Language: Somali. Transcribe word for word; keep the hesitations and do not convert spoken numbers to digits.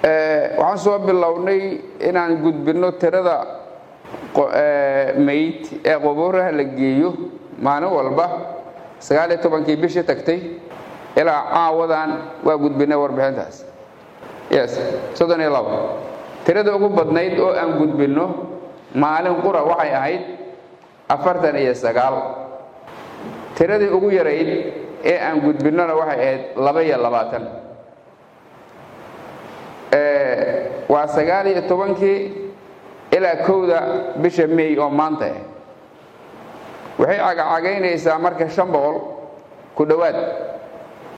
ee waxaan soo bilownay inaan gudbino tirada meyd ee qoboraha la geeyo maalin walba sagaal iyo tobankii bishii tagtay ilaa caawadan waa gudbinay warbixintaas yes soddon iyo labo tirada ugu badnayd oo aan gudbino maalin qura waxay ahayd afartan iyo sagaal tiradii ugu yarayd ee aan gudbinona waxay ahayd laba iyo labaatan ee waa sagaal iyo tobankii ilaa kowda bisha May oo maanta ah waxay cagacagaynaysaa marka shan boqol ku dhawaad